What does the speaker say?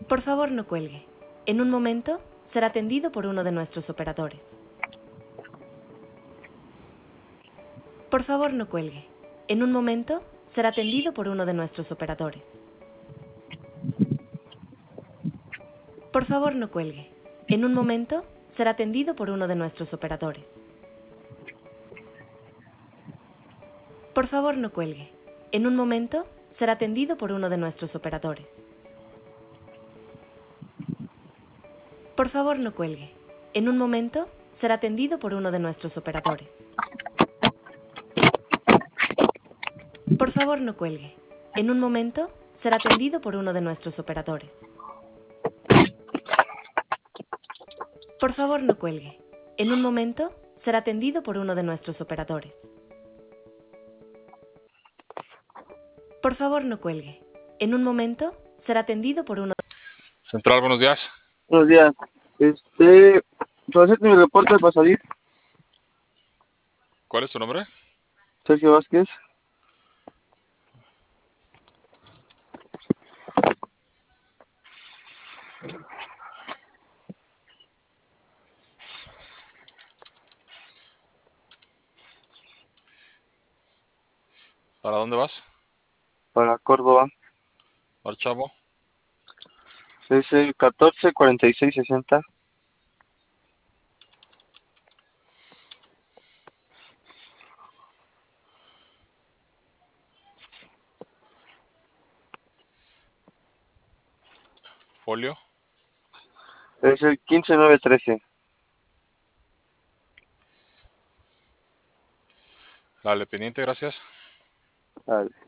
Por favor, no cuelgue. En un momento será atendido por uno de nuestros operadores. Por favor, no cuelgue. En un momento será atendido por uno de nuestros operadores. Por favor, no cuelgue. En un momento será atendido por uno de nuestros operadores. Por favor, no cuelgue. En un momento será atendido por uno de nuestros operadores. Por favor, no cuelgue. En un momento será atendido por uno de nuestros operadores. Por favor, no cuelgue. En un momento será atendido por uno de nuestros operadores. Por favor, no cuelgue. En un momento será atendido por uno de nuestros operadores. Por favor, no cuelgue. En un momento será atendido por uno. Central, buenos días. Buenos días. ¿Puedo hacerte mi reporte para salir? ¿Cuál es tu nombre? Sergio Vázquez. ¿Para dónde vas? Para Córdoba. Archavo. Es el 144660. Folio. Es el 15913. Dale, pendiente, gracias. Vale.